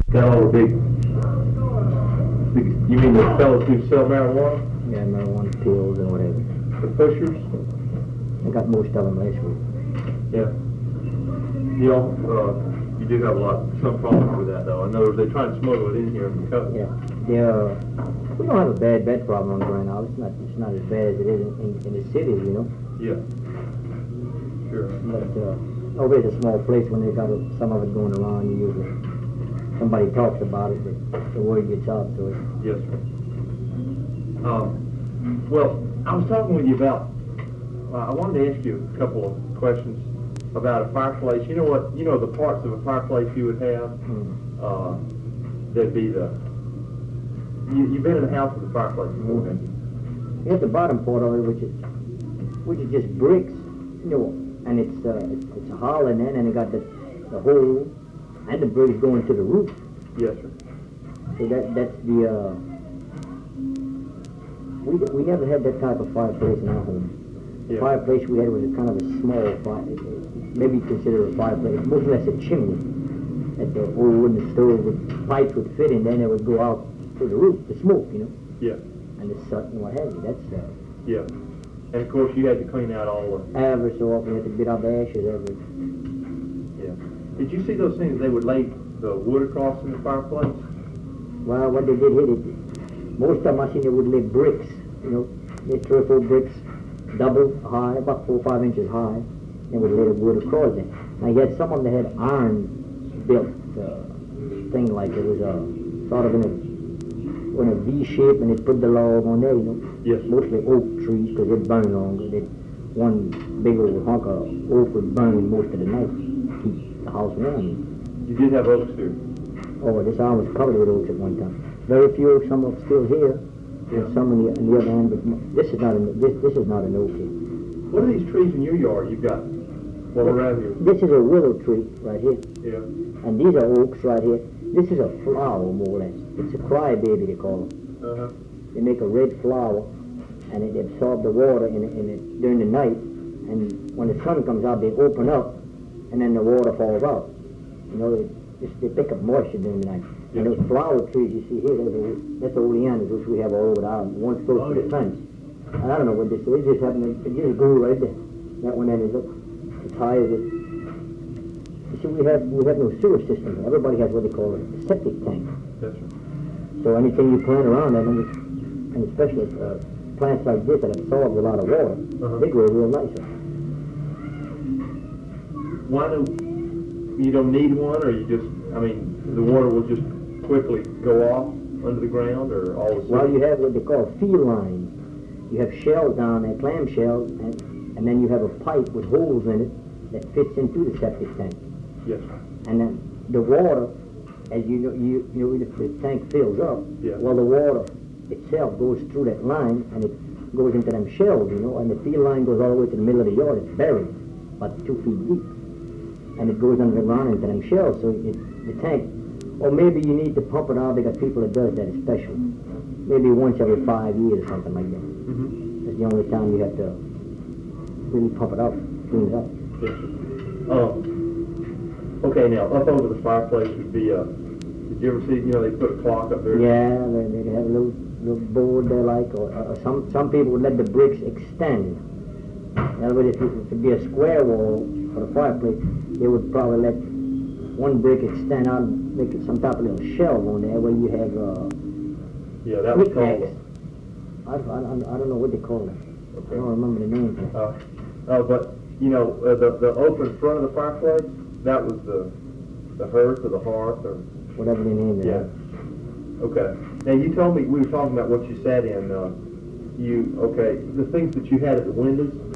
Got all the big, you mean the fellows who sell marijuana? Yeah, marijuana pills and whatever. The pushers? I got most of them last week. Yeah. You do have some problems with that though. In other words, they try and smuggle it in here from the coast. Yeah. We don't have a bad problem on Grand Isle. It's not as bad as it is in the cities, you know. Yeah. Sure. But over it's a small place. When they got some of it going around, you usually somebody talks about it, but the word gets out to it. Yes, sir. Well, I was talking with you about. I wanted to ask you a couple of questions about a fireplace. You know what? You know the parts of a fireplace you would have. That'd be You've been in a house with a fireplace before, haven't you? Here's the bottom part of it, which is just bricks, you know, and it's a hollow in there, and it got the hole and the bricks going to the roof. Yes, sir. So that's the we never had that type of fireplace in our home. The fireplace we had was a kind of a small fire, maybe consider a fireplace, more or less a chimney. That the old wooden stove pipes would fit in, then it would go out to the roof, the smoke, you know. Yeah. And the soot and what have you. That's yeah. And of course you had to clean out all the. Ever so often, you had to get out the ashes every. Yeah. Did you see those things? They would lay the wood across in the fireplace. Well, what they did here, most of them I seen they would lay bricks. You know, they 3 or 4 bricks, double high, about 4 or 5 inches high. They would lay the wood across it. Now you had some of them that had iron built thing like it was sort of in a V shape, and they put the log on there, you know. Yes. Mostly oak trees, because they burn longer. One big old hunk of oak would burn most of the night, keep the house warm. You did have oaks here. Oh, this house was covered with oaks at one time. Very few oaks, some are still here, and some on the other end, but this is not an oak here. What are these trees in your yard you've got? Well, around you. This is a willow tree right here. Yeah. And these are oaks right here. This is a flower, more or less. It's a crybaby, they call it. Uh-huh. They make a red flower, and it absorbs the water during the night. And when the sun comes out, they open up, and then the water falls out. You know, they pick up moisture during the night. Yes. And those flower trees you see here, that's oleanders, which we have all over the island. One's close to the fence. And I don't know what this is. It just happened. It just grew right there. That one then is up as high as it. You see, we have no sewer system. Everybody has what they call a septic tank. That's right. So anything you plant around that, and especially plants like this that absorb a lot of water, they grow real nice. Why you don't need one, or the water will just quickly go off under the ground, or all the. Well, you have what they call field lines. You have shells down there, clam shells, and then you have a pipe with holes in it that fits into the septic tank. Yes. And then the water, as you know, if the tank fills up, well, the water itself goes through that line, and it goes into them shells, you know, and the field line goes all the way to the middle of the yard. It's buried, about 2 feet deep. And it goes under the ground into them shells, so the tank, or maybe you need to pump it out. They got people that does that, it's special. Maybe once every 5 years or something like that. Mm-hmm. That's the only time you have to really pump it out, clean it up. Yes, sir. Okay, now, up over the fireplace would be, did you ever see, they put a clock up there? Yeah, they have a little board there, like, or some people would let the bricks extend. In other words, if it would be a square wall for the fireplace, they would probably let one brick extend out and make it some type of little shelf on there where you have, yeah, that was called. I don't know what they call it. Okay. I don't remember the name. But, the open front of the fireplace, that was the hearth or the hearth or whatever the name is. Yeah. Okay. Now we were talking about what you sat in. The things that you had at the windows.